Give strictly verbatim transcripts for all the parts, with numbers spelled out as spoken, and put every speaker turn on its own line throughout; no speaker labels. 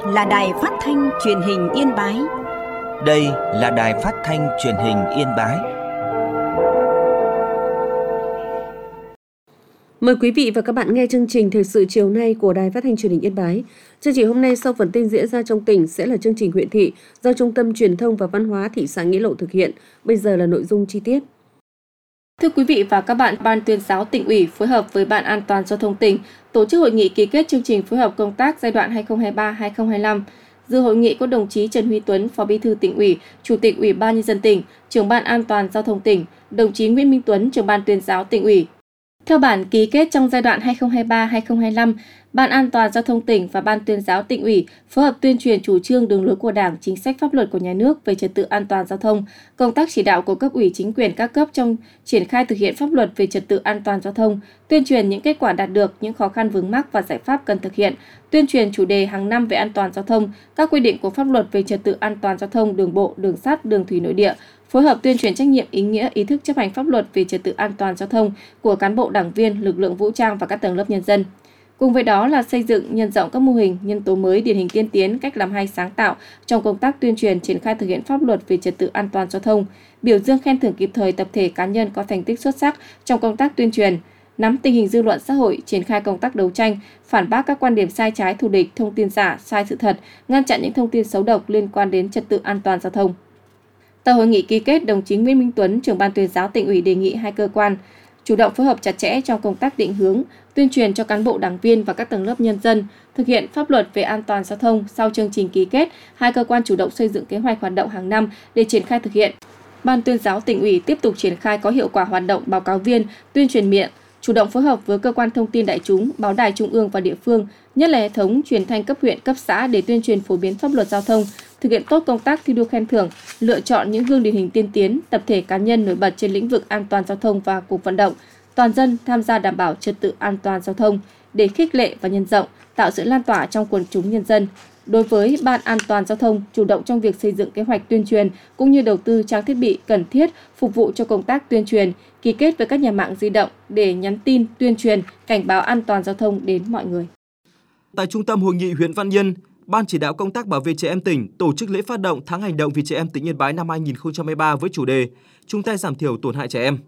là Đài Phát thanh Truyền hình Yên Bái.
Đây là Đài Phát thanh Truyền hình Yên Bái.
Mời quý vị và các bạn nghe chương trình thời sự chiều nay của Đài Phát thanh Truyền hình Yên Bái. Chương trình hôm nay sau phần tin diễn ra trong tỉnh sẽ là chương trình huyện thị do Trung tâm Truyền thông và Văn hóa thị xã Nghĩa Lộ thực hiện. Bây giờ là nội dung chi tiết.
Thưa quý vị và các bạn, Ban Tuyên giáo Tỉnh ủy phối hợp với Ban An toàn giao thông tỉnh tổ chức hội nghị ký kết chương trình phối hợp công tác giai đoạn hai nghìn không trăm hai mươi ba đến hai nghìn không trăm hai mươi lăm. Dự hội nghị có đồng chí Trần Huy Tuấn, Phó Bí thư Tỉnh ủy, Chủ tịch Ủy ban Nhân dân tỉnh, Trưởng Ban An toàn giao thông tỉnh, đồng chí Nguyễn Minh Tuấn, Trưởng Ban Tuyên giáo Tỉnh ủy. Theo bản ký kết trong giai đoạn hai nghìn không trăm hai mươi ba đến hai nghìn không trăm hai mươi lăm, Ban An toàn giao thông tỉnh và Ban Tuyên giáo Tỉnh ủy phối hợp tuyên truyền chủ trương đường lối của Đảng, chính sách pháp luật của nhà nước về trật tự an toàn giao thông, công tác chỉ đạo của cấp ủy chính quyền các cấp trong triển khai thực hiện pháp luật về trật tự an toàn giao thông, tuyên truyền những kết quả đạt được, những khó khăn vướng mắc và giải pháp cần thực hiện, tuyên truyền chủ đề hàng năm về an toàn giao thông, các quy định của pháp luật về trật tự an toàn giao thông đường bộ, đường sắt, đường thủy nội địa, phối hợp tuyên truyền trách nhiệm, ý nghĩa, ý thức chấp hành pháp luật về trật tự an toàn giao thông của cán bộ đảng viên, lực lượng vũ trang và các tầng lớp nhân dân. Cùng với đó là xây dựng, nhân rộng các mô hình, nhân tố mới, điển hình tiên tiến, cách làm hay sáng tạo trong công tác tuyên truyền triển khai thực hiện pháp luật về trật tự an toàn giao thông, biểu dương khen thưởng kịp thời tập thể cá nhân có thành tích xuất sắc trong công tác tuyên truyền, nắm tình hình dư luận xã hội, triển khai công tác đấu tranh, phản bác các quan điểm sai trái thù địch, thông tin giả, sai sự thật, ngăn chặn những thông tin xấu độc liên quan đến trật tự an toàn giao thông. Tại hội nghị ký kết, đồng chí Nguyễn Minh Tuấn, Trưởng Ban Tuyên giáo Tỉnh ủy đề nghị hai cơ quan chủ động phối hợp chặt chẽ trong công tác định hướng, tuyên truyền cho cán bộ đảng viên và các tầng lớp nhân dân thực hiện pháp luật về an toàn giao thông. Sau chương trình ký kết, hai cơ quan chủ động xây dựng kế hoạch hoạt động hàng năm để triển khai thực hiện. Ban Tuyên giáo Tỉnh ủy tiếp tục triển khai có hiệu quả hoạt động báo cáo viên, tuyên truyền miệng, chủ động phối hợp với cơ quan thông tin đại chúng, báo đài trung ương và địa phương, nhất là hệ thống truyền thanh cấp huyện, cấp xã để tuyên truyền phổ biến pháp luật giao thông, thực hiện tốt công tác thi đua khen thưởng, lựa chọn những gương điển hình tiên tiến, tập thể cá nhân nổi bật trên lĩnh vực an toàn giao thông và cuộc vận động toàn dân tham gia đảm bảo trật tự an toàn giao thông để khích lệ và nhân rộng, tạo sự lan tỏa trong quần chúng nhân dân. Đối với Ban An toàn giao thông, chủ động trong việc xây dựng kế hoạch tuyên truyền cũng như đầu tư trang thiết bị cần thiết phục vụ cho công tác tuyên truyền, ký kết với các nhà mạng di động để nhắn tin, tuyên truyền, cảnh báo an toàn giao thông đến mọi người.
Tại Trung tâm Hội nghị huyện Văn Yên, Ban chỉ đạo công tác bảo vệ trẻ em tỉnh tổ chức lễ phát động tháng hành động vì trẻ em tỉnh Yên Bái năm hai nghìn không trăm hai mươi ba với chủ đề chung tay giảm thiểu tổn hại trẻ em.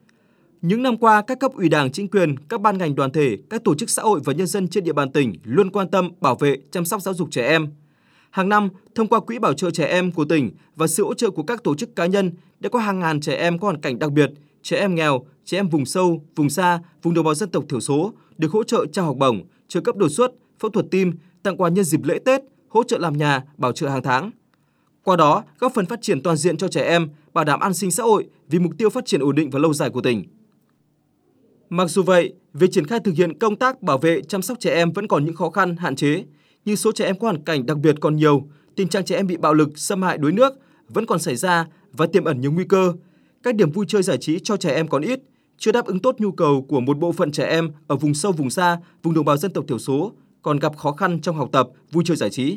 Những năm qua, các cấp ủy Đảng, chính quyền, các ban ngành đoàn thể, các tổ chức xã hội và nhân dân trên địa bàn tỉnh luôn quan tâm bảo vệ, chăm sóc giáo dục trẻ em. Hàng năm, thông qua Quỹ bảo trợ trẻ em của tỉnh và sự hỗ trợ của các tổ chức cá nhân, đã có hàng ngàn trẻ em có hoàn cảnh đặc biệt, trẻ em nghèo, trẻ em vùng sâu, vùng xa, vùng đồng bào dân tộc thiểu số được hỗ trợ trao học bổng, trợ cấp đột xuất, phẫu thuật tim, tặng quà nhân dịp lễ Tết, hỗ trợ làm nhà, bảo trợ hàng tháng. Qua đó, góp phần phát triển toàn diện cho trẻ em, bảo đảm an sinh xã hội vì mục tiêu phát triển ổn định và lâu dài của tỉnh. Mặc dù vậy, việc triển khai thực hiện công tác bảo vệ, chăm sóc trẻ em vẫn còn những khó khăn, hạn chế, như số trẻ em có hoàn cảnh đặc biệt còn nhiều, tình trạng trẻ em bị bạo lực, xâm hại, đuối nước vẫn còn xảy ra và tiềm ẩn nhiều nguy cơ. Các điểm vui chơi giải trí cho trẻ em còn ít, chưa đáp ứng tốt nhu cầu của một bộ phận trẻ em ở vùng sâu, vùng xa, vùng đồng bào dân tộc thiểu số, còn gặp khó khăn trong học tập, vui chơi giải trí.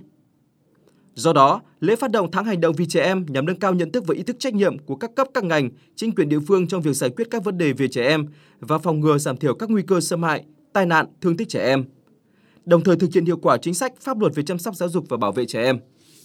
Do đó, lễ phát động tháng hành động vì trẻ em nhằm nâng cao nhận thức và ý thức trách nhiệm của các cấp các ngành, chính quyền địa phương trong việc giải quyết các vấn đề về trẻ em và phòng ngừa giảm thiểu các nguy cơ xâm hại, tai nạn, thương tích trẻ em. Đồng thời thực hiện hiệu quả chính sách pháp luật về chăm sóc giáo dục và bảo vệ trẻ em.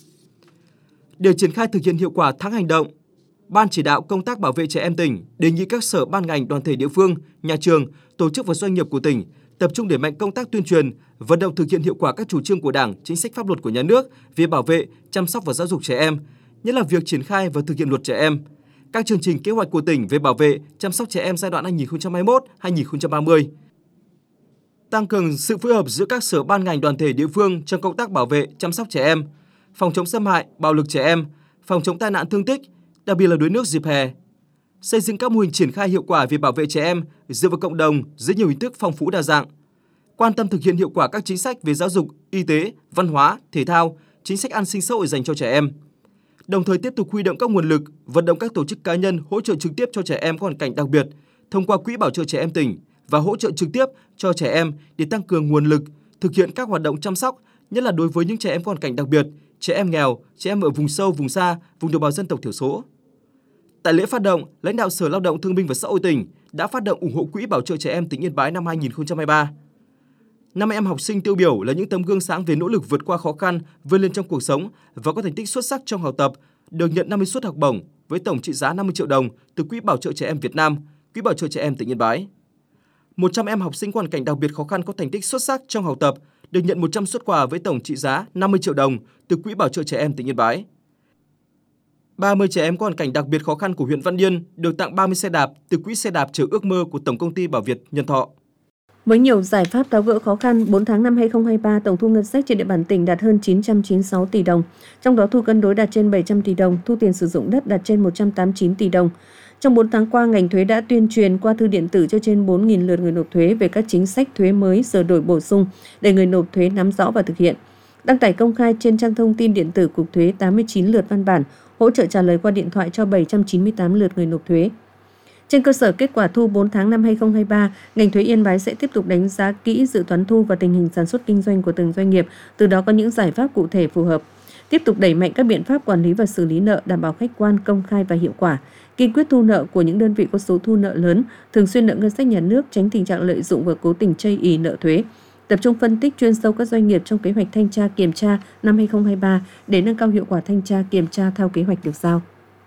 Để triển khai thực hiện hiệu quả tháng hành động, Ban chỉ đạo công tác bảo vệ trẻ em tỉnh đề nghị các sở ban ngành đoàn thể địa phương, nhà trường, tổ chức và doanh nghiệp của tỉnh tập trung đẩy mạnh công tác tuyên truyền, vận động thực hiện hiệu quả các chủ trương của Đảng, chính sách pháp luật của nhà nước về bảo vệ, chăm sóc và giáo dục trẻ em, nhất là việc triển khai và thực hiện luật trẻ em, các chương trình kế hoạch của tỉnh về bảo vệ, chăm sóc trẻ em giai đoạn hai nghìn không trăm hai mươi mốt đến hai nghìn không trăm ba mươi. Tăng cường sự phối hợp giữa các sở ban ngành đoàn thể địa phương trong công tác bảo vệ, chăm sóc trẻ em, phòng chống xâm hại, bạo lực trẻ em, phòng chống tai nạn thương tích, đặc biệt là đuối nước dịp hè. Xây dựng các mô hình triển khai hiệu quả về bảo vệ trẻ em dựa vào cộng đồng dưới nhiều hình thức phong phú đa dạng. Quan tâm thực hiện hiệu quả các chính sách về giáo dục, y tế, văn hóa, thể thao, chính sách an sinh xã hội dành cho trẻ em. Đồng thời tiếp tục huy động các nguồn lực, vận động các tổ chức cá nhân hỗ trợ trực tiếp cho trẻ em có hoàn cảnh đặc biệt thông qua Quỹ bảo trợ trẻ em tỉnh và hỗ trợ trực tiếp cho trẻ em để tăng cường nguồn lực, thực hiện các hoạt động chăm sóc, nhất là đối với những trẻ em có hoàn cảnh đặc biệt, trẻ em nghèo, trẻ em ở vùng sâu, vùng xa, vùng đồng bào dân tộc thiểu số. Tại lễ phát động, lãnh đạo Sở Lao động Thương binh và Xã hội tỉnh đã phát động ủng hộ Quỹ bảo trợ trẻ em tỉnh Yên Bái năm hai nghìn không trăm hai mươi ba. năm em học sinh tiêu biểu là những tấm gương sáng về nỗ lực vượt qua khó khăn, vươn lên trong cuộc sống và có thành tích xuất sắc trong học tập, được nhận năm mươi suất học bổng với tổng trị giá năm mươi triệu đồng từ Quỹ Bảo trợ Trẻ Em Việt Nam, Quỹ Bảo trợ Trẻ Em tỉnh Yên Bái. một trăm em học sinh có hoàn cảnh đặc biệt khó khăn có thành tích xuất sắc trong học tập, được nhận một trăm suất quà với tổng trị giá năm mươi triệu đồng từ Quỹ Bảo trợ Trẻ Em tỉnh Yên Bái. ba mươi trẻ em có hoàn cảnh đặc biệt khó khăn của huyện Văn Yên được tặng ba mươi xe đạp từ Quỹ Xe đạp Chở ước mơ của Tổng công ty Bảo Việt Nhân Thọ.
Với nhiều giải pháp tháo gỡ khó khăn, bốn tháng năm hai không hai ba, tổng thu ngân sách trên địa bàn tỉnh đạt hơn chín trăm chín mươi sáu tỷ đồng, trong đó thu cân đối đạt trên bảy trăm tỷ đồng, thu tiền sử dụng đất đạt trên một trăm tám mươi chín tỷ đồng. Trong bốn tháng qua, ngành thuế đã tuyên truyền qua thư điện tử cho trên bốn nghìn lượt người nộp thuế về các chính sách thuế mới sửa đổi bổ sung để người nộp thuế nắm rõ và thực hiện. Đăng tải công khai trên trang thông tin điện tử Cục Thuế tám mươi chín lượt văn bản, hỗ trợ trả lời qua điện thoại cho bảy trăm chín mươi tám lượt người nộp thuế. Trên cơ sở kết quả thu bốn tháng năm hai không hai ba, ngành thuế Yên Bái sẽ tiếp tục đánh giá kỹ dự toán thu và tình hình sản xuất kinh doanh của từng doanh nghiệp, từ đó có những giải pháp cụ thể phù hợp. Tiếp tục đẩy mạnh các biện pháp quản lý và xử lý nợ đảm bảo khách quan, công khai và hiệu quả, kiên quyết thu nợ của những đơn vị có số thu nợ lớn, thường xuyên nợ ngân sách nhà nước, tránh tình trạng lợi dụng và cố tình chây ỳ nợ thuế. Tập trung phân tích chuyên sâu các doanh nghiệp trong kế hoạch thanh tra kiểm tra năm hai không hai ba để nâng cao hiệu quả thanh tra kiểm tra theo kế hoạch được giao.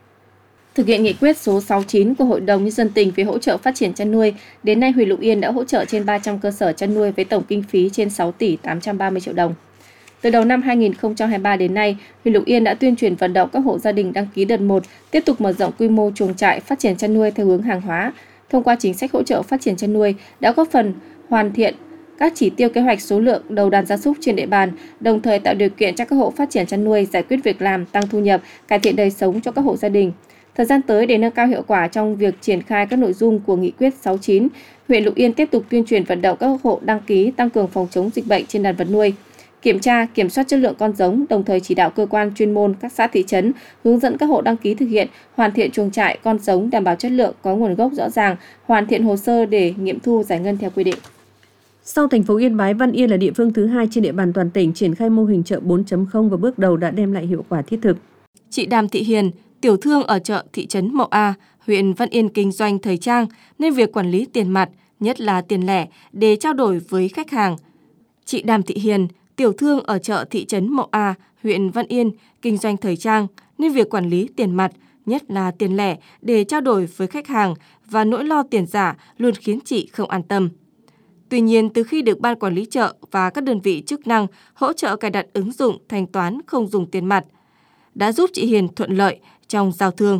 Thực hiện nghị quyết số sáu mươi chín của Hội đồng Nhân dân tỉnh về hỗ trợ phát triển chăn nuôi, đến nay huyện Lục Yên đã hỗ trợ trên ba trăm cơ sở chăn nuôi với tổng kinh phí trên sáu tỷ tám trăm ba mươi triệu đồng. Từ đầu năm hai nghìn không trăm hai mươi ba đến nay, huyện Lục Yên đã tuyên truyền vận động các hộ gia đình đăng ký đợt một, tiếp tục mở rộng quy mô chuồng trại phát triển chăn nuôi theo hướng hàng hóa. Thông qua chính sách hỗ trợ phát triển chăn nuôi đã góp phần hoàn thiện các chỉ tiêu kế hoạch số lượng đầu đàn gia súc trên địa bàn, đồng thời tạo điều kiện cho các hộ phát triển chăn nuôi giải quyết việc làm, tăng thu nhập, cải thiện đời sống cho các hộ gia đình. Thời gian tới, để nâng cao hiệu quả trong việc triển khai các nội dung của nghị quyết sáu mươi chín, huyện Lục Yên tiếp tục tuyên truyền vận động các hộ đăng ký tăng cường phòng chống dịch bệnh trên đàn vật nuôi, kiểm tra, kiểm soát chất lượng con giống, đồng thời chỉ đạo cơ quan chuyên môn các xã thị trấn hướng dẫn các hộ đăng ký thực hiện, hoàn thiện chuồng trại con giống đảm bảo chất lượng, có nguồn gốc rõ ràng, hoàn thiện hồ sơ để nghiệm thu giải ngân theo quy định.
Sau thành phố Yên Bái, Văn Yên là địa phương thứ hai trên địa bàn toàn tỉnh triển khai mô hình chợ bốn chấm không và bước đầu đã đem lại hiệu quả thiết thực.
Chị Đàm Thị Hiền, tiểu thương ở chợ thị trấn Mậu A, huyện Văn Yên kinh doanh thời trang nên việc quản lý tiền mặt, nhất là tiền lẻ để trao đổi với khách hàng. Chị Đàm Thị Hiền, tiểu thương ở chợ thị trấn Mậu A, huyện Văn Yên kinh doanh thời trang nên việc quản lý tiền mặt, nhất là tiền lẻ để trao đổi với khách hàng và nỗi lo tiền giả luôn khiến chị không an tâm. Tuy nhiên, từ khi được ban quản lý chợ và các đơn vị chức năng hỗ trợ cài đặt ứng dụng thanh toán không dùng tiền mặt, đã giúp chị Hiền thuận lợi trong giao thương.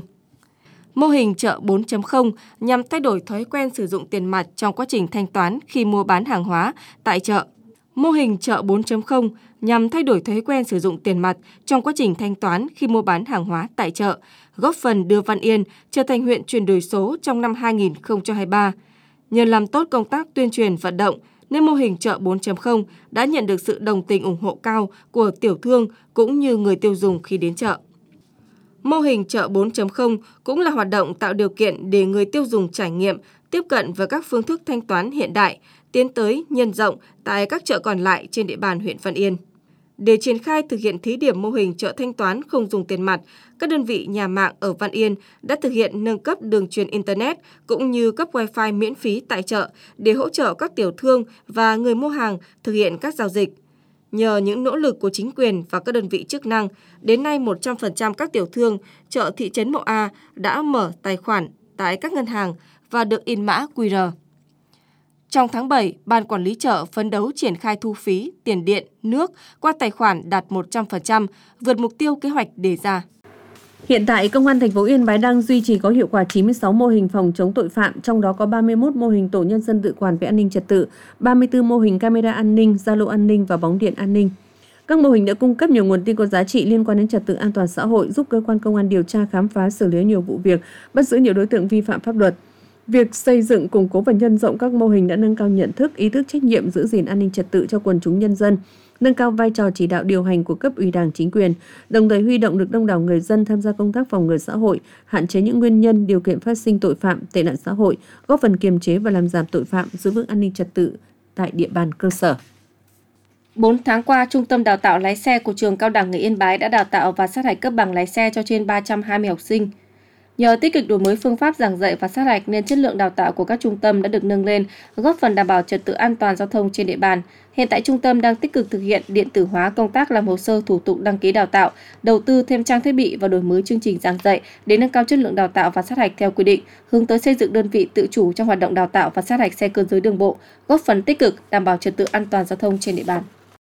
Mô hình chợ bốn chấm không nhằm thay đổi thói quen sử dụng tiền mặt trong quá trình thanh toán khi mua bán hàng hóa tại chợ. Mô hình chợ bốn chấm không nhằm thay đổi thói quen sử dụng tiền mặt trong quá trình thanh toán khi mua bán hàng hóa tại chợ, góp phần đưa Văn Yên trở thành huyện chuyển đổi số trong năm hai nghìn không trăm hai mươi ba. Nhờ làm tốt công tác tuyên truyền vận động, nên mô hình chợ bốn chấm không đã nhận được sự đồng tình ủng hộ cao của tiểu thương cũng như người tiêu dùng khi đến chợ. Mô hình chợ bốn chấm không cũng là hoạt động tạo điều kiện để người tiêu dùng trải nghiệm, tiếp cận với các phương thức thanh toán hiện đại, tiến tới nhân rộng tại các chợ còn lại trên địa bàn huyện Văn Yên. Để triển khai thực hiện thí điểm mô hình chợ thanh toán không dùng tiền mặt, các đơn vị nhà mạng ở Văn Yên đã thực hiện nâng cấp đường truyền Internet cũng như cấp Wi-Fi miễn phí tại chợ để hỗ trợ các tiểu thương và người mua hàng thực hiện các giao dịch. Nhờ những nỗ lực của chính quyền và các đơn vị chức năng, đến nay một trăm phần trăm các tiểu thương chợ thị trấn Mậu A đã mở tài khoản tại các ngân hàng và được in mã quy rờ. Trong tháng bảy, Ban Quản lý chợ phấn đấu triển khai thu phí, tiền điện, nước qua tài khoản đạt một trăm phần trăm, vượt mục tiêu kế hoạch đề ra.
Hiện tại, Công an thành phố Yên Bái đang duy trì có hiệu quả chín mươi sáu mô hình phòng chống tội phạm, trong đó có ba mươi mốt mô hình tổ nhân dân tự quản về an ninh trật tự, ba mươi tư mô hình camera an ninh, Zalo an ninh và bóng điện an ninh. Các mô hình đã cung cấp nhiều nguồn tin có giá trị liên quan đến trật tự an toàn xã hội, giúp cơ quan công an điều tra khám phá xử lý nhiều vụ việc, bắt giữ nhiều đối tượng vi phạm pháp luật. Việc xây dựng, củng cố và nhân rộng các mô hình đã nâng cao nhận thức, ý thức trách nhiệm giữ gìn an ninh trật tự cho quần chúng nhân dân, nâng cao vai trò chỉ đạo điều hành của cấp ủy Đảng chính quyền, đồng thời huy động được đông đảo người dân tham gia công tác phòng ngừa xã hội, hạn chế những nguyên nhân, điều kiện phát sinh tội phạm, tệ nạn xã hội, góp phần kiềm chế và làm giảm tội phạm, giữ vững an ninh trật tự tại địa bàn cơ sở.
bốn tháng qua, Trung tâm Đào tạo lái xe của Trường Cao đẳng Nghề Yên Bái đã đào tạo và sát hạch cấp bằng lái xe cho trên ba trăm hai mươi học sinh. Nhờ tích cực đổi mới phương pháp giảng dạy và sát hạch nên chất lượng đào tạo của các trung tâm đã được nâng lên, góp phần đảm bảo trật tự an toàn giao thông trên địa bàn. Hiện tại trung tâm đang tích cực thực hiện điện tử hóa công tác làm hồ sơ thủ tục đăng ký đào tạo, đầu tư thêm trang thiết bị và đổi mới chương trình giảng dạy để nâng cao chất lượng đào tạo và sát hạch theo quy định, hướng tới xây dựng đơn vị tự chủ trong hoạt động đào tạo và sát hạch xe cơ giới đường bộ, góp phần tích cực đảm bảo trật tự an toàn giao thông trên địa bàn.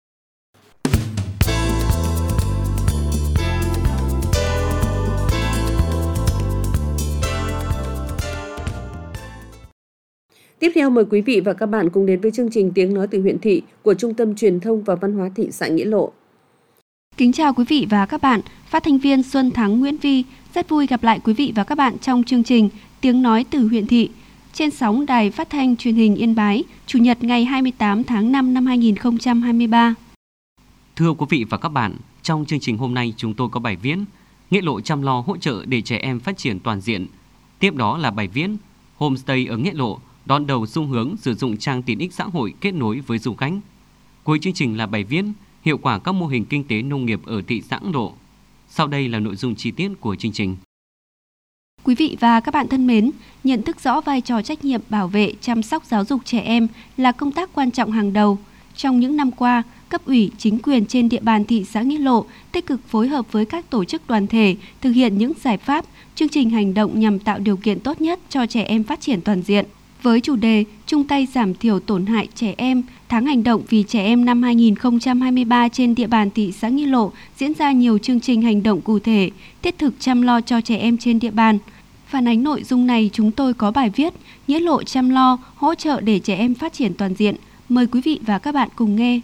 Tiếp theo mời quý vị và các bạn cùng đến với chương trình Tiếng nói từ huyện thị của Trung tâm Truyền thông và Văn hóa thị xã Nghĩa Lộ.
Kính chào quý vị và các bạn, phát thanh viên Xuân Thắng Nguyễn Vi rất vui gặp lại quý vị và các bạn trong chương trình Tiếng nói từ huyện thị trên sóng Đài Phát thanh Truyền hình Yên Bái, Chủ nhật ngày hai mươi tám tháng năm năm hai nghìn không trăm hai mươi ba.
Thưa quý vị và các bạn, trong chương trình hôm nay chúng tôi có bài viết Nghĩa Lộ chăm lo hỗ trợ để trẻ em phát triển toàn diện. Tiếp đó là bài viết Homestay ở Nghĩa Lộ đón đầu xu hướng sử dụng trang tiện ích xã hội kết nối với du khách. Cuối chương trình là bài viết Hiệu quả các mô hình kinh tế nông nghiệp ở thị xã Nghĩa Lộ. Sau đây là nội dung chi tiết của chương trình.
Quý vị và các bạn thân mến, nhận thức rõ vai trò trách nhiệm bảo vệ, chăm sóc giáo dục trẻ em là công tác quan trọng hàng đầu. Trong những năm qua, cấp ủy, chính quyền trên địa bàn thị xã Nghĩa Lộ tích cực phối hợp với các tổ chức đoàn thể thực hiện những giải pháp, chương trình hành động nhằm tạo điều kiện tốt nhất cho trẻ em phát triển toàn diện. Với chủ đề chung tay giảm thiểu tổn hại trẻ em, tháng hành động vì trẻ em năm hai nghìn không trăm hai mươi ba trên địa bàn thị xã Nghĩa Lộ diễn ra nhiều chương trình hành động cụ thể, thiết thực chăm lo cho trẻ em trên địa bàn. Phản ánh nội dung này chúng tôi có bài viết Nghĩa Lộ chăm lo, hỗ trợ để trẻ em phát triển toàn diện. Mời quý vị và các bạn cùng nghe.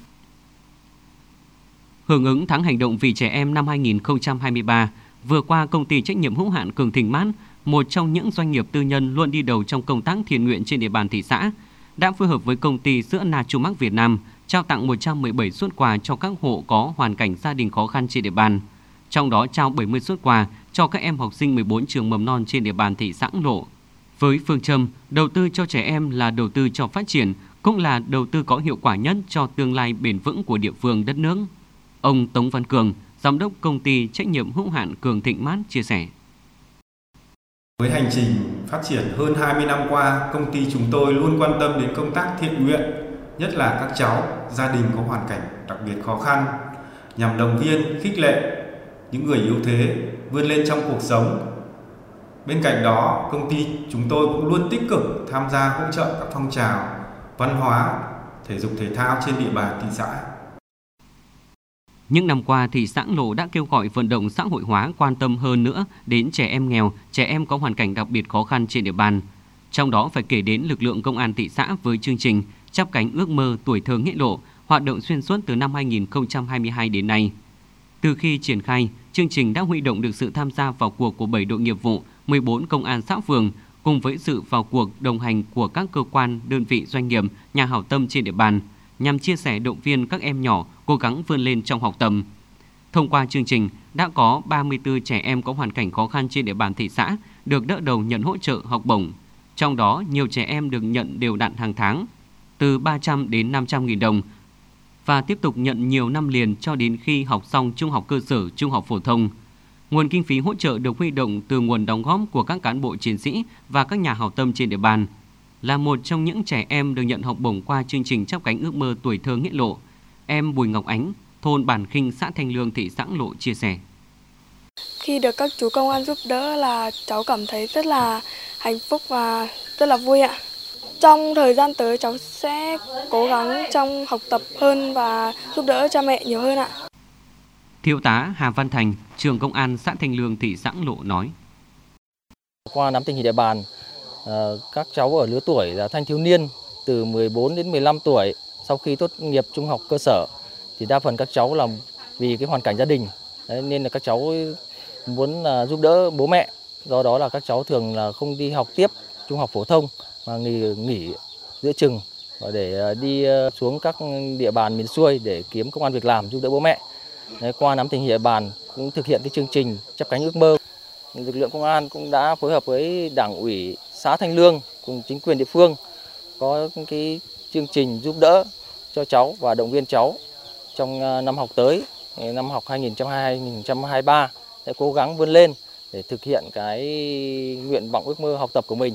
Hưởng ứng tháng hành động vì trẻ em năm hai nghìn không trăm hai mươi ba, vừa qua công ty trách nhiệm hữu hạn Cường Thịnh Mát, một trong những doanh nghiệp tư nhân luôn đi đầu trong công tác thiện nguyện trên địa bàn thị xã, đã phối hợp với công ty sữa Nachumac Việt Nam trao tặng một trăm mười bảy suất quà cho các hộ có hoàn cảnh gia đình khó khăn trên địa bàn. Trong đó trao bảy mươi suất quà cho các em học sinh mười bốn trường mầm non trên địa bàn thị xã Nghĩa Lộ. Với phương châm đầu tư cho trẻ em là đầu tư cho phát triển, cũng là đầu tư có hiệu quả nhất cho tương lai bền vững của địa phương đất nước. Ông Tống Văn Cường, giám đốc công ty trách nhiệm hữu hạn Cường Thịnh Mát chia sẻ.
Với hành trình phát triển hơn hai mươi năm qua, công ty chúng tôi luôn quan tâm đến công tác thiện nguyện, nhất là các cháu, gia đình có hoàn cảnh đặc biệt khó khăn, nhằm động viên, khích lệ những người yếu thế vươn lên trong cuộc sống. Bên cạnh đó, công ty chúng tôi cũng luôn tích cực tham gia hỗ trợ các phong trào văn hóa, thể dục thể thao trên địa bàn thị xã.
Những năm qua, thị xã Nghĩa Lộ đã kêu gọi vận động xã hội hóa quan tâm hơn nữa đến trẻ em nghèo, trẻ em có hoàn cảnh đặc biệt khó khăn trên địa bàn. Trong đó phải kể đến lực lượng công an thị xã với chương trình Chắp cánh ước mơ tuổi thơ Nghĩa Lộ, hoạt động xuyên suốt từ năm hai nghìn không trăm hai mươi hai đến nay. Từ khi triển khai, chương trình đã huy động được sự tham gia vào cuộc của bảy đội nghiệp vụ, mười bốn công an xã phường, cùng với sự vào cuộc đồng hành của các cơ quan, đơn vị doanh nghiệp, nhà hảo tâm trên địa bàn, nhằm chia sẻ động viên các em nhỏ cố gắng vươn lên trong học tập. Thông qua chương trình, đã có ba mươi tư trẻ em có hoàn cảnh khó khăn trên địa bàn thị xã được đỡ đầu nhận hỗ trợ học bổng. Trong đó, nhiều trẻ em được nhận đều đặn hàng tháng, từ ba trăm đến năm trăm nghìn đồng, và tiếp tục nhận nhiều năm liền cho đến khi học xong trung học cơ sở, trung học phổ thông. Nguồn kinh phí hỗ trợ được huy động từ nguồn đóng góp của các cán bộ chiến sĩ và các nhà hảo tâm trên địa bàn. Là một trong những trẻ em được nhận học bổng qua chương trình Chắp cánh ước mơ tuổi thơ Nghĩa Lộ, em Bùi Ngọc Ánh, thôn Bản Khinh, xã Thanh Lương, thị xã Nghĩa Lộ chia sẻ.
Khi được các chú công an giúp đỡ là cháu cảm thấy rất là hạnh phúc và rất là vui ạ. Trong thời gian tới cháu sẽ cố gắng trong học tập hơn và giúp đỡ cha mẹ nhiều hơn ạ.
Thiếu tá Hà Văn Thành, trưởng công an xã Thanh Lương, thị xã Nghĩa Lộ nói.
Qua nắm tình hình địa bàn, các cháu ở lứa tuổi là thanh thiếu niên từ mười bốn đến mười lăm tuổi, sau khi tốt nghiệp trung học cơ sở thì đa phần các cháu là vì cái hoàn cảnh gia đình nên là các cháu muốn giúp đỡ bố mẹ, do đó là các cháu thường là không đi học tiếp trung học phổ thông mà nghỉ nghỉ giữa chừng và để đi xuống các địa bàn miền xuôi để kiếm công ăn việc làm giúp đỡ bố mẹ. Đấy, qua nắm tình hình địa bàn cũng thực hiện cái chương trình Chắp cánh ước mơ. Lực lượng công an cũng đã phối hợp với Đảng ủy xã Thanh Lương cùng chính quyền địa phương có cái chương trình giúp đỡ cho cháu và động viên cháu trong năm học tới, năm học hai nghìn không trăm hai mươi hai hai nghìn không trăm hai mươi ba để cố gắng vươn lên để thực hiện cái nguyện vọng ước mơ học tập của mình.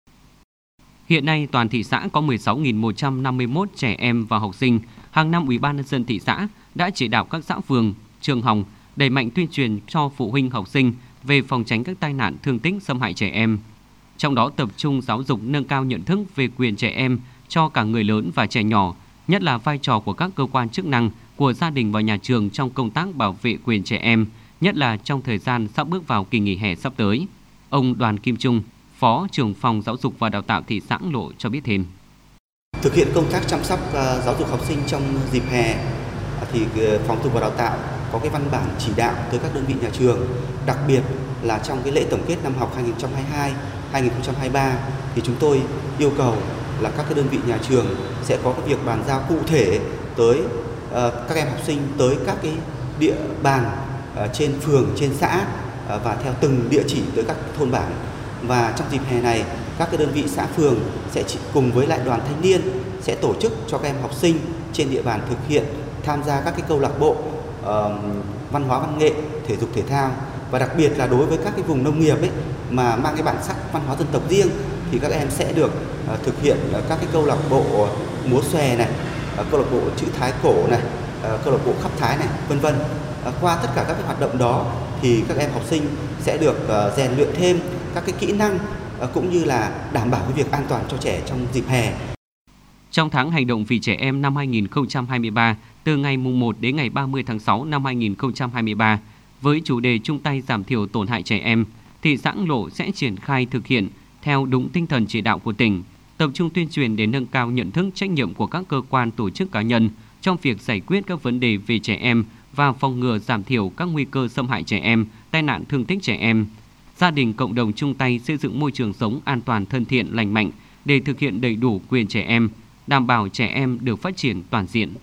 Hiện nay, toàn thị xã có mười sáu nghìn một trăm năm mươi mốt trẻ em và học sinh. Hàng năm, Ủy ban nhân dân thị xã đã chỉ đạo các xã phường, trường học đẩy mạnh tuyên truyền cho phụ huynh học sinh về phòng tránh các tai nạn thương tích xâm hại trẻ em. Trong đó tập trung giáo dục nâng cao nhận thức về quyền trẻ em cho cả người lớn và trẻ nhỏ, nhất là vai trò của các cơ quan chức năng, của gia đình và nhà trường trong công tác bảo vệ quyền trẻ em, nhất là trong thời gian sắp bước vào kỳ nghỉ hè sắp tới. Ông Đoàn Kim Trung, Phó trưởng phòng Giáo dục và Đào tạo thị xã Lộ cho biết thêm.
Thực hiện công tác chăm sóc uh, giáo dục học sinh trong dịp hè thì uh, Phòng Giáo dục và Đào tạo có cái văn bản chỉ đạo tới các đơn vị nhà trường, đặc biệt là trong cái lễ tổng kết năm học hai nghìn không trăm hai mươi hai hai nghìn không trăm hai mươi ba thì chúng tôi yêu cầu là các cái đơn vị nhà trường sẽ có cái việc bàn giao cụ thể tới uh, các em học sinh tới các cái địa bàn uh, trên phường, trên xã uh, và theo từng địa chỉ tới các thôn bản. Và trong dịp hè này, các cái đơn vị xã phường sẽ cùng với lại đoàn thanh niên sẽ tổ chức cho các em học sinh trên địa bàn thực hiện tham gia các cái câu lạc bộ uh, văn hóa văn nghệ, thể dục thể thao, và đặc biệt là đối với các cái vùng nông nghiệp ấy mà mang cái bản sắc văn hóa dân tộc riêng thì các em sẽ được uh, thực hiện uh, các cái câu lạc bộ múa xòe này, uh, câu lạc bộ chữ Thái cổ này, uh, câu lạc bộ khắp Thái này, vân vân. Uh, qua tất cả các cái hoạt động đó thì các em học sinh sẽ được uh, rèn luyện thêm các cái kỹ năng uh, cũng như là đảm bảo cái việc an toàn cho trẻ trong dịp hè.
Trong tháng hành động vì trẻ em năm hai nghìn không trăm hai mươi ba, từ ngày mùng một đến ngày ba mươi tháng sáu năm hai nghìn không trăm hai mươi ba, với chủ đề chung tay giảm thiểu tổn hại trẻ em, thị xã Lộ sẽ triển khai thực hiện theo đúng tinh thần chỉ đạo của tỉnh, tập trung tuyên truyền để nâng cao nhận thức trách nhiệm của các cơ quan tổ chức cá nhân trong việc giải quyết các vấn đề về trẻ em và phòng ngừa giảm thiểu các nguy cơ xâm hại trẻ em, tai nạn thương tích trẻ em. Gia đình cộng đồng chung tay xây dựng môi trường sống an toàn, thân thiện, lành mạnh để thực hiện đầy đủ quyền trẻ em, đảm bảo trẻ em được phát triển toàn diện.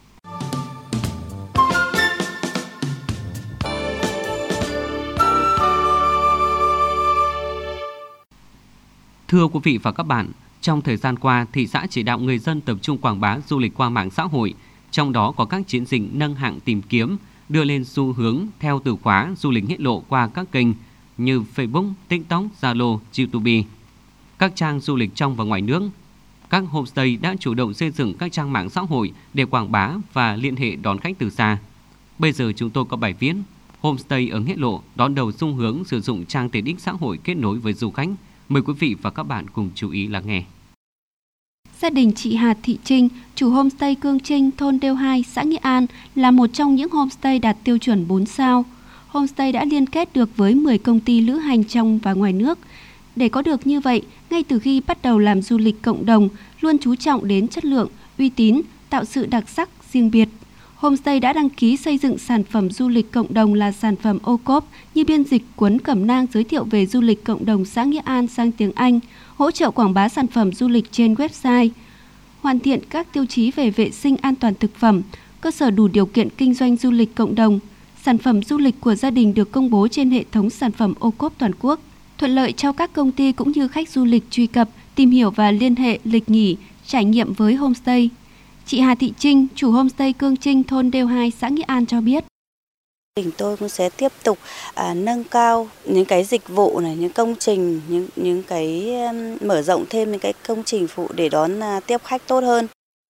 Thưa quý vị và các bạn, trong thời gian qua, thị xã chỉ đạo người dân tập trung quảng bá du lịch qua mạng xã hội, trong đó có các chiến dịch nâng hạng tìm kiếm, đưa lên xu hướng theo từ khóa du lịch Nghĩa Lộ qua các kênh như Facebook, TikTok, Zalo, YouTube. Các trang du lịch trong và ngoài nước, các homestay đã chủ động xây dựng các trang mạng xã hội để quảng bá và liên hệ đón khách từ xa. Bây giờ chúng tôi có bài viết Homestay ở Nghĩa Lộ đón đầu xu hướng sử dụng trang tiện ích xã hội kết nối với du khách. Mời quý vị và các bạn cùng chú ý lắng nghe.
Gia đình chị Hà Thị Trinh, chủ homestay Cương Trinh, thôn Đêu hai, xã Nghĩa An là một trong những homestay đạt tiêu chuẩn bốn sao. Homestay đã liên kết được với mười công ty lữ hành trong và ngoài nước. Để có được như vậy, ngay từ khi bắt đầu làm du lịch cộng đồng, luôn chú trọng đến chất lượng, uy tín, tạo sự đặc sắc riêng biệt. Homestay đã đăng ký xây dựng sản phẩm du lịch cộng đồng là sản phẩm ô cốp như biên dịch cuốn cẩm nang giới thiệu về du lịch cộng đồng xã Nghĩa An sang tiếng Anh, hỗ trợ quảng bá sản phẩm du lịch trên website, hoàn thiện các tiêu chí về vệ sinh an toàn thực phẩm, cơ sở đủ điều kiện kinh doanh du lịch cộng đồng. Sản phẩm du lịch của gia đình được công bố trên hệ thống sản phẩm ô cốp toàn quốc, thuận lợi cho các công ty cũng như khách du lịch truy cập, tìm hiểu và liên hệ lịch nghỉ, trải nghiệm với homestay. Chị Hà Thị Trinh, chủ homestay Cương Trinh, thôn Đêu hai, xã Nghĩa An cho biết.
Tỉnh tôi cũng sẽ tiếp tục à, nâng cao những cái dịch vụ này, những công trình, những những cái um, mở rộng thêm những cái công trình phụ để đón à, tiếp khách tốt hơn.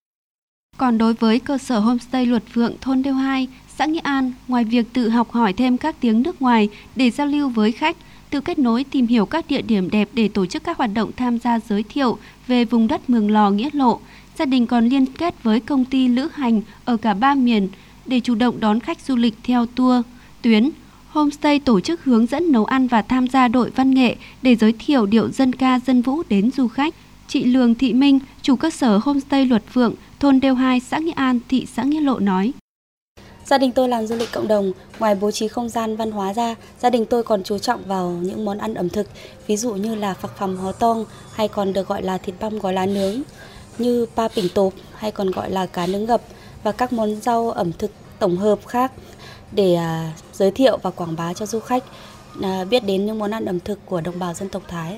Còn đối với cơ sở homestay Luật Vượng, thôn Đêu hai, xã Nghĩa An, ngoài việc tự học hỏi thêm các tiếng nước ngoài để giao lưu với khách, tự kết nối tìm hiểu các địa điểm đẹp để tổ chức các hoạt động tham gia giới thiệu về vùng đất Mường Lò, Nghĩa Lộ, gia đình còn liên kết với công ty lữ hành ở cả ba miền để chủ động đón khách du lịch theo tour, tuyến. Homestay tổ chức hướng dẫn nấu ăn và tham gia đội văn nghệ để giới thiệu điệu dân ca dân vũ đến du khách. Chị Lường Thị Minh, chủ cơ sở homestay Luật Vượng, thôn Đêu hai, xã Nghĩa An, thị xã Nghĩa Lộ nói.
Gia đình tôi làm du lịch cộng đồng, ngoài bố trí không gian văn hóa ra, gia đình tôi còn chú trọng vào những món ăn ẩm thực, ví dụ như là phạc phằm hó tong hay còn được gọi là thịt băm gói lá nướng, như pa pỉnh tộp hay còn gọi là cá nướng gập và các món rau ẩm thực tổng hợp khác để à, giới thiệu và quảng bá cho du khách à, biết đến những món ăn ẩm thực của đồng bào dân tộc Thái.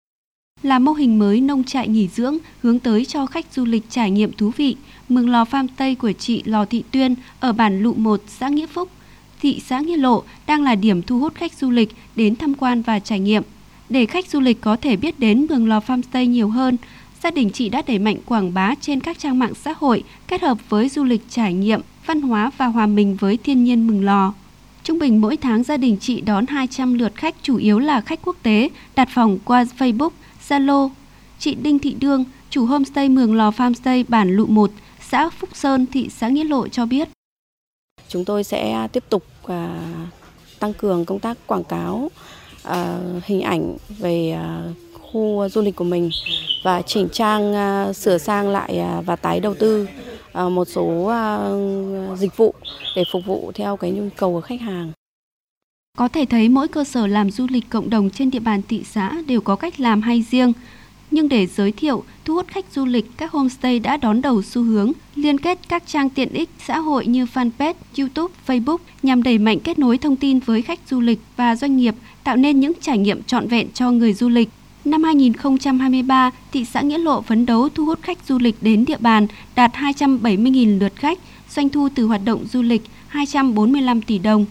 Là mô hình mới nông trại nghỉ dưỡng hướng tới cho khách du lịch trải nghiệm thú vị, Mường Lò Farm Tây của chị Lò Thị Tuyên ở bản Lụ một, xã Nghĩa Phúc, thị xã Nghĩa Lộ đang là điểm thu hút khách du lịch đến tham quan và trải nghiệm. Để khách du lịch có thể biết đến Mường Lò Farmstay nhiều hơn, gia đình chị đã đẩy mạnh quảng bá trên các trang mạng xã hội kết hợp với du lịch trải nghiệm, văn hóa và hòa mình với thiên nhiên Mường Lò. Trung bình mỗi tháng gia đình chị đón hai trăm lượt khách, chủ yếu là khách quốc tế, đặt phòng qua Facebook, Zalo. Chị Đinh Thị Đương, chủ homestay Mường Lò Farmstay bản Lụ một, xã Phúc Sơn, thị xã Nghĩa Lộ cho biết.
Chúng tôi sẽ tiếp tục à, tăng cường công tác quảng cáo, à, hình ảnh về à, khu du lịch của mình và chỉnh trang, à, sửa sang lại à, và tái đầu tư à, một số à, dịch vụ để phục vụ theo cái nhu cầu của khách hàng.
Có thể thấy mỗi cơ sở làm du lịch cộng đồng trên địa bàn thị xã đều có cách làm hay riêng. Nhưng để giới thiệu, thu hút khách du lịch, các homestay đã đón đầu xu hướng liên kết các trang tiện ích xã hội như fanpage, YouTube, Facebook nhằm đẩy mạnh kết nối thông tin với khách du lịch và doanh nghiệp, tạo nên những trải nghiệm trọn vẹn cho người du lịch. Năm hai nghìn không trăm hai mươi ba, thị xã Nghĩa Lộ phấn đấu thu hút khách du lịch đến địa bàn đạt hai trăm bảy mươi nghìn lượt khách, doanh thu từ hoạt động du lịch hai trăm bốn mươi lăm tỷ đồng.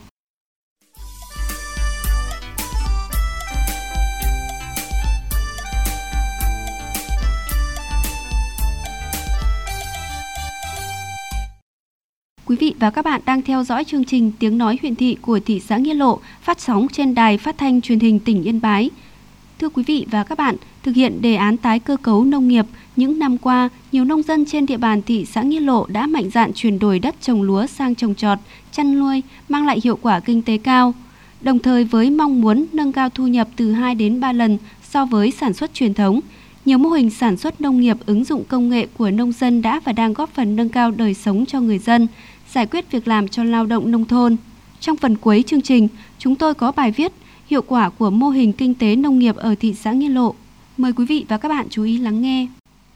Quý vị và các bạn đang theo dõi chương trình Tiếng nói huyện thị của thị xã Nghĩa Lộ phát sóng trên đài phát thanh truyền hình tỉnh Yên Bái. Thưa quý vị và các bạn, thực hiện đề án tái cơ cấu nông nghiệp, những năm qua, nhiều nông dân trên địa bàn thị xã Nghĩa Lộ đã mạnh dạn chuyển đổi đất trồng lúa sang trồng trọt, chăn nuôi, mang lại hiệu quả kinh tế cao. Đồng thời với mong muốn nâng cao thu nhập từ hai đến ba lần so với sản xuất truyền thống, nhiều mô hình sản xuất nông nghiệp ứng dụng công nghệ của nông dân đã và đang góp phần nâng cao đời sống cho người dân, giải quyết việc làm cho lao động nông thôn. Trong phần cuối chương trình, chúng tôi có bài viết Hiệu quả của mô hình kinh tế nông nghiệp ở thị xã Nghĩa Lộ. Mời quý vị và các bạn chú ý lắng nghe.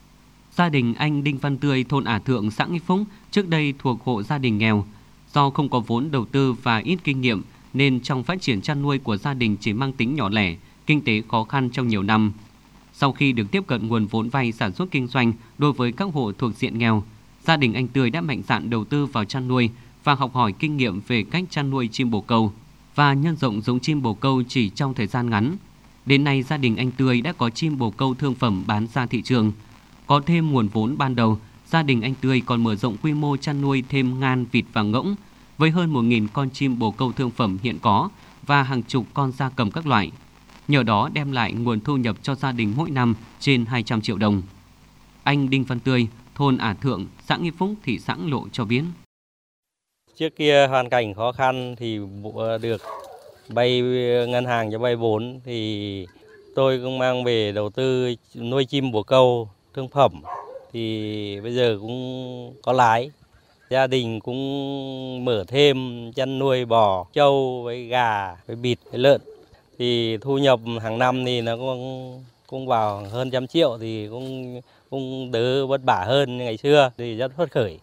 Gia đình anh Đinh Văn Tươi, thôn Ả Thượng, xã Nghĩa Phúc, trước đây thuộc hộ gia đình nghèo. Do không có vốn đầu tư và ít kinh nghiệm, nên trong phát triển chăn nuôi của gia đình chỉ mang tính nhỏ lẻ, kinh tế khó khăn trong nhiều năm. Sau khi được tiếp cận nguồn vốn vay sản xuất kinh doanh đối với các hộ thuộc diện nghèo, gia đình anh Tươi đã mạnh dạn đầu tư vào chăn nuôi và học hỏi kinh nghiệm về cách chăn nuôi chim bồ câu và nhân rộng giống chim bồ câu chỉ trong thời gian ngắn. Đến nay, gia đình anh Tươi đã có chim bồ câu thương phẩm bán ra thị trường. Có thêm nguồn vốn ban đầu, gia đình anh Tươi còn mở rộng quy mô chăn nuôi thêm ngan, vịt và ngỗng với hơn một nghìn con chim bồ câu thương phẩm hiện có và hàng chục con gia cầm các loại. Nhờ đó đem lại nguồn thu nhập cho gia đình mỗi năm trên hai trăm triệu đồng. Anh Đinh Văn Tươi, thôn Ả Thượng, xã Nghĩa Phúc, thị xã Nghĩa Lộ cho biết.
Trước kia hoàn cảnh khó khăn thì được vay ngân hàng cho vay vốn thì tôi cũng mang về đầu tư nuôi chim bồ câu thương phẩm thì bây giờ cũng có lãi. Gia đình cũng mở thêm chăn nuôi bò, trâu với gà, với vịt, với lợn. Thì thu nhập hàng năm thì nó cũng cũng vào hơn trăm triệu thì cũng cũng đỡ vất vả hơn ngày xưa thì rất phấn khởi.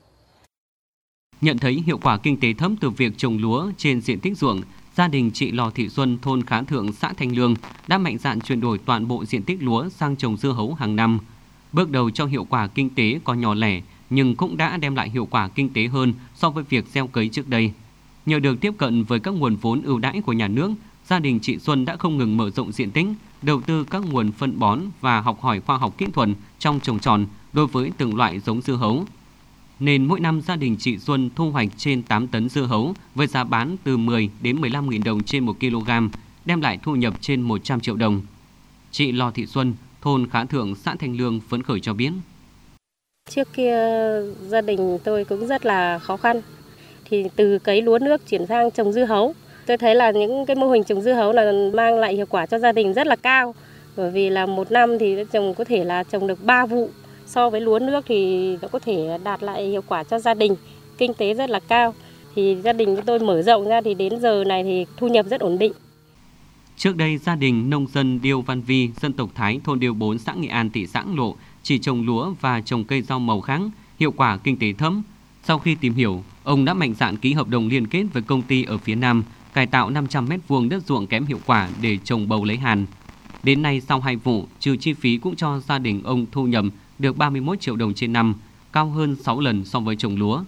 Nhận thấy hiệu quả kinh tế thấp từ việc trồng lúa trên diện tích ruộng, gia đình chị Lò Thị Xuân, thôn Khá Thượng, xã Thanh Lương đã mạnh dạn chuyển đổi toàn bộ diện tích lúa sang trồng dưa hấu hàng năm. Bước đầu cho hiệu quả kinh tế còn nhỏ lẻ nhưng cũng đã đem lại hiệu quả kinh tế hơn so với việc gieo cấy trước đây. Nhờ được tiếp cận với các nguồn vốn ưu đãi của nhà nước, gia đình chị Xuân đã không ngừng mở rộng diện tích, đầu tư các nguồn phân bón và học hỏi khoa học kỹ thuật trong trồng trọt đối với từng loại giống dưa hấu. Nên mỗi năm gia đình chị Xuân thu hoạch trên tám tấn dưa hấu với giá bán từ mười đến mười lăm nghìn đồng trên một kg, đem lại thu nhập trên một trăm triệu đồng. Chị Lò Thị Xuân, thôn Khá Thượng, xã Thanh Lương phấn khởi cho biết.
Trước kia gia đình tôi cũng rất là khó khăn, thì từ cấy lúa nước chuyển sang trồng dưa hấu. Tôi thấy là những cái mô hình trồng dưa hấu là mang lại hiệu quả cho gia đình rất là cao, bởi vì là một năm thì trồng có thể là trồng được ba vụ. So với lúa nước thì nó có thể đạt lại hiệu quả cho gia đình, kinh tế rất là cao. Thì gia đình của tôi mở rộng ra thì đến giờ này thì thu nhập rất ổn định.
Trước đây, gia đình nông dân Điêu Văn Vi, dân tộc Thái, thôn Điêu bốn, xã Nghệ An, thị xã Nghĩa Lộ chỉ trồng lúa và trồng cây rau màu khác, hiệu quả kinh tế thấp. Sau khi tìm hiểu, ông đã mạnh dạn ký hợp đồng liên kết với công ty ở phía Nam, cải tạo năm trăm mét vuông đất ruộng kém hiệu quả để trồng bầu lấy hàn. Đến nay, sau hai vụ, trừ chi phí cũng cho gia đình ông thu nhập được ba mươi mốt triệu đồng trên năm, cao hơn sáu lần so với trồng lúa.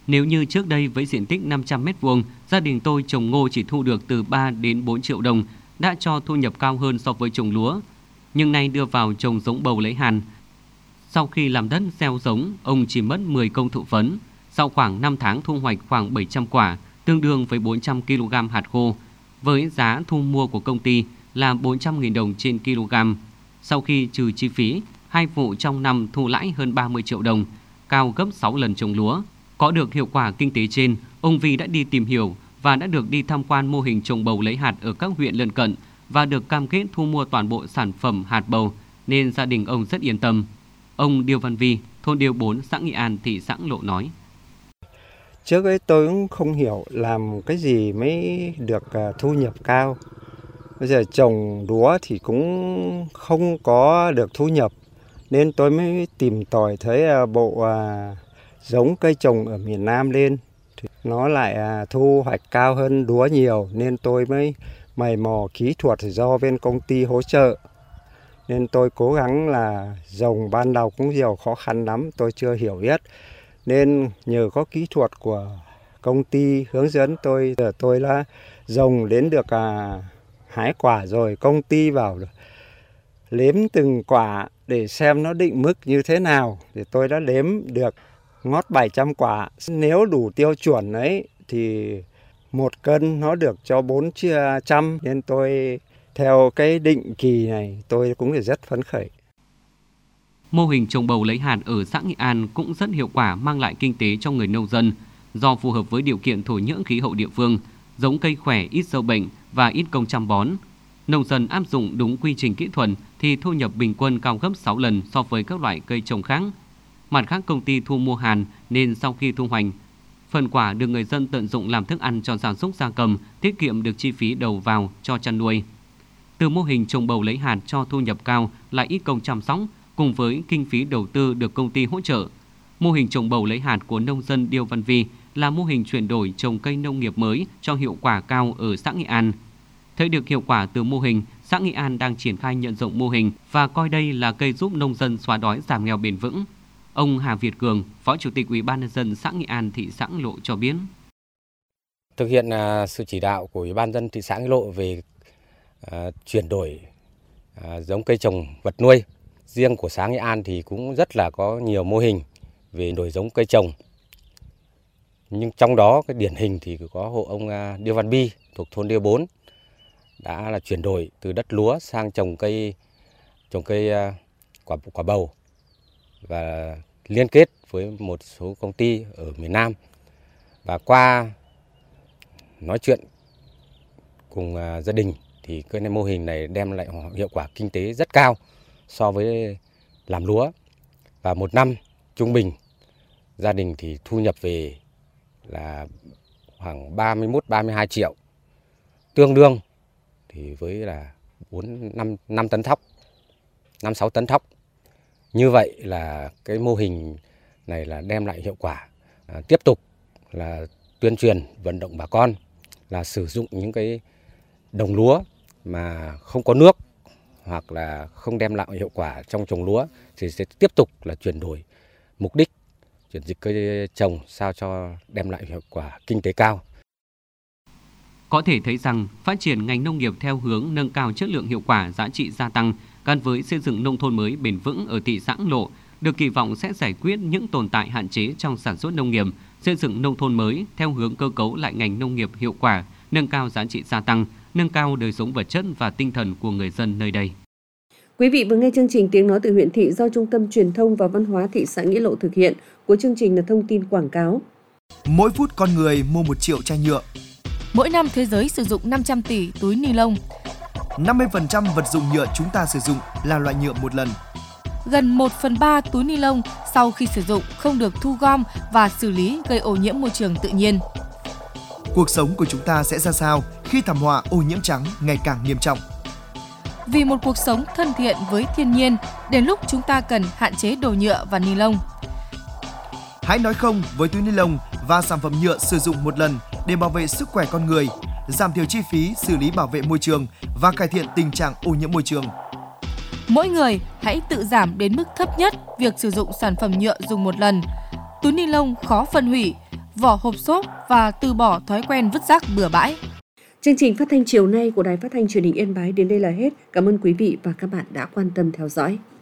Nếu như trước đây với diện tích năm trăm mét vuông, gia đình tôi trồng ngô chỉ thu được từ ba đến bốn triệu đồng, đã cho thu nhập cao hơn so với trồng lúa. Nhưng nay đưa vào trồng giống bầu lấy hạt. Sau khi làm đất gieo giống, ông chỉ mất mười công thụ phấn. Sau khoảng năm tháng thu hoạch khoảng bảy trăm quả, tương đương với bốn trăm ki lô gam hạt khô, với giá thu mua của công ty là bốn trăm nghìn đồng trên kg. Sau khi trừ chi phí, hai vụ trong năm thu lãi hơn ba mươi triệu đồng, cao gấp sáu lần trồng lúa. Có được hiệu quả kinh tế trên, ông Vi đã đi tìm hiểu và đã được đi tham quan mô hình trồng bầu lấy hạt ở các huyện lân cận và được cam kết thu mua toàn bộ sản phẩm hạt bầu, nên gia đình ông rất yên tâm. Ông Điêu Văn Vi, thôn Điêu bốn, xã Nghị An, thị xã Lộ nói.
Trước ấy tôi cũng không hiểu làm cái gì mới được thu nhập cao. Bây giờ trồng lúa thì cũng không có được thu nhập, nên tôi mới tìm tòi thấy bộ giống cây trồng ở miền Nam lên. Nó lại thu hoạch cao hơn lúa nhiều, nên tôi mới mày mò kỹ thuật do bên công ty hỗ trợ. Nên tôi cố gắng là trồng ban đầu cũng nhiều khó khăn lắm, tôi chưa hiểu biết. Nên nhờ có kỹ thuật của công ty hướng dẫn tôi, giờ tôi đã trồng đến được à, hái quả rồi. Công ty bảo đếm từng quả để xem nó định mức như thế nào. Thì tôi đã đếm được ngót bảy trăm quả. Nếu đủ tiêu chuẩn ấy thì một cân nó được cho bốn trăm. Nên tôi theo cái định kỳ này tôi cũng rất phấn khởi.
Mô hình trồng bầu lấy hạt ở xã Nghị An cũng rất hiệu quả, mang lại kinh tế cho người nông dân. Do phù hợp với điều kiện thổ nhưỡng khí hậu địa phương, giống cây khỏe, ít sâu bệnh và ít công chăm bón. Nông dân áp dụng đúng quy trình kỹ thuật thì thu nhập bình quân cao gấp sáu lần so với các loại cây trồng khác. Mặt khác, công ty thu mua hạt nên sau khi thu hoạch, phần quả được người dân tận dụng làm thức ăn cho gia súc gia cầm, tiết kiệm được chi phí đầu vào cho chăn nuôi. Từ mô hình trồng bầu lấy hạt cho thu nhập cao lại ít công chăm sóc, cùng với kinh phí đầu tư được công ty hỗ trợ, mô hình trồng bầu lấy hạt của nông dân Điêu Văn Vi là mô hình chuyển đổi trồng cây nông nghiệp mới cho hiệu quả cao ở xã Nghị An. Thấy được hiệu quả từ mô hình, xã Nghị An đang triển khai nhân rộng mô hình và coi đây là cây giúp nông dân xóa đói giảm nghèo bền vững. Ông Hà Việt Cường, Phó Chủ tịch Ủy ban nhân dân xã Nghị An, thị xã Lộ cho biết.
Thực hiện uh, sự chỉ đạo của Ủy ban nhân dân thị xã Lộ về uh, chuyển đổi uh, giống cây trồng vật nuôi. Riêng của xã Nghị An thì cũng rất là có nhiều mô hình về đổi giống cây trồng. Nhưng trong đó cái điển hình thì có hộ ông Điêu Văn Bi thuộc thôn Điêu bốn đã là chuyển đổi từ đất lúa sang trồng cây trồng cây quả quả bầu và liên kết với một số công ty ở miền Nam. Và qua nói chuyện cùng gia đình thì cái mô hình này đem lại hiệu quả kinh tế rất cao so với làm lúa. Và một năm trung bình gia đình thì thu nhập về là khoảng ba mươi mốt ba mươi hai triệu, tương đương thì với là bốn năm năm tấn thóc, năm sáu tấn thóc. Như vậy là cái mô hình này là đem lại hiệu quả. À, tiếp tục là tuyên truyền vận động bà con là sử dụng những cái đồng lúa mà không có nước hoặc là không đem lại hiệu quả trong trồng lúa thì sẽ tiếp tục là chuyển đổi mục đích, chuyển dịch cây trồng sao cho đem lại hiệu quả kinh tế cao.
Có thể thấy rằng phát triển ngành nông nghiệp theo hướng nâng cao chất lượng, hiệu quả, giá trị gia tăng gắn với xây dựng nông thôn mới bền vững ở thị xã Lộ được kỳ vọng sẽ giải quyết những tồn tại hạn chế trong sản xuất nông nghiệp, xây dựng nông thôn mới theo hướng cơ cấu lại ngành nông nghiệp hiệu quả, nâng cao giá trị gia tăng, nâng cao đời sống vật chất và tinh thần của người dân nơi đây.
Quý vị vừa nghe chương trình Tiếng nói từ huyện thị do Trung tâm Truyền thông và Văn hóa thị xã Nghĩa Lộ thực hiện. Cuối chương trình là thông tin quảng cáo.
Mỗi phút con người mua một triệu chai nhựa.
Mỗi năm thế giới sử dụng năm trăm tỷ túi ni lông.
năm mươi phần trăm vật dụng nhựa chúng ta sử dụng là loại nhựa một lần.
Gần một phần ba túi ni lông sau khi sử dụng không được thu gom và xử lý, gây ô nhiễm môi trường tự nhiên.
Cuộc sống của chúng ta sẽ ra sao khi thảm họa ô nhiễm trắng ngày càng nghiêm trọng?
Vì một cuộc sống thân thiện với thiên nhiên, đến lúc chúng ta cần hạn chế đồ nhựa và ni lông.
Hãy nói không với túi ni lông và sản phẩm nhựa sử dụng một lần để bảo vệ sức khỏe con người, giảm thiểu chi phí xử lý bảo vệ môi trường và cải thiện tình trạng ô nhiễm môi trường.
Mỗi người hãy tự giảm đến mức thấp nhất việc sử dụng sản phẩm nhựa dùng một lần. Túi ni lông khó phân hủy, vỏ hộp xốp và từ bỏ thói quen vứt rác bừa bãi.
Chương trình phát thanh chiều nay của Đài Phát thanh Truyền hình Yên Bái đến đây là hết. Cảm ơn quý vị và các bạn đã quan tâm theo dõi.